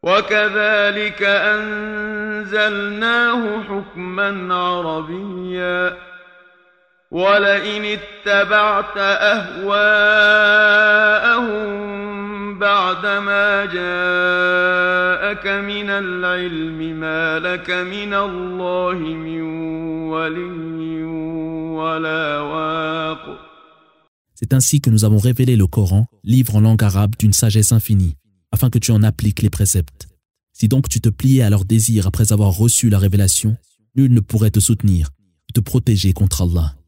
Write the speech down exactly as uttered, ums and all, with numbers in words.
وكذلك أنزلناه حكما عربيا ولئن اتبعت أهواءهم بعدما جاءك من العلم ما لك من الله من ولي ولا واق. C'est ainsi que nous avons révélé le Coran, livre en langue arabe d'une sagesse infinie, afin que tu en appliques les préceptes. Si donc tu te pliais à leurs désirs après avoir reçu la révélation, nul ne pourrait te soutenir, te protéger contre Allah.